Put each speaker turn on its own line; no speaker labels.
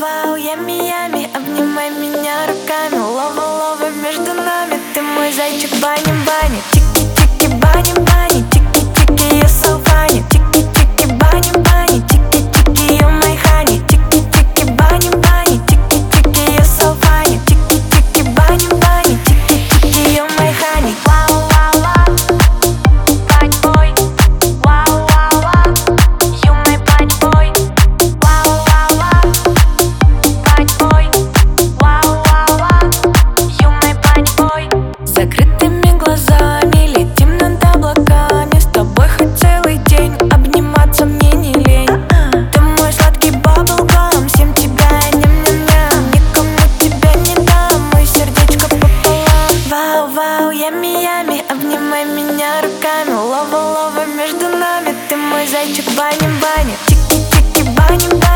Вау-вау, ями-ями, обнимай меня руками. Лова-лова между нами, ты мой зайчик бани-бани. Чики-чики, бани-бани, чики-чики, you're so funny. Чики-чики, бани-бани, чики-чики, you're my honey. Чики-чики, бани-бани, чики-чики, you're so funny. Чики-чики, бани-бани, чики-чики, you're my honey. Вау-вау-вау, бани-бой. Вау-вау-вау, you my бани-бой. Вау-вау-вау, бани-бой. Вау-вау-вау, you my бани-бой. Закрытыми глазами летим над облаками. С тобой хоть целый день обниматься мне не лень. Ты мой сладкий баблгам, всем тебя я ням-ням-ням. Никому тебя не дам, мое сердечко пополам. Вау-вау, ями-ями, обнимай меня руками. Лова-лова между нами, ты мой зайчик бани-бани. Чики-чики, бани-бани.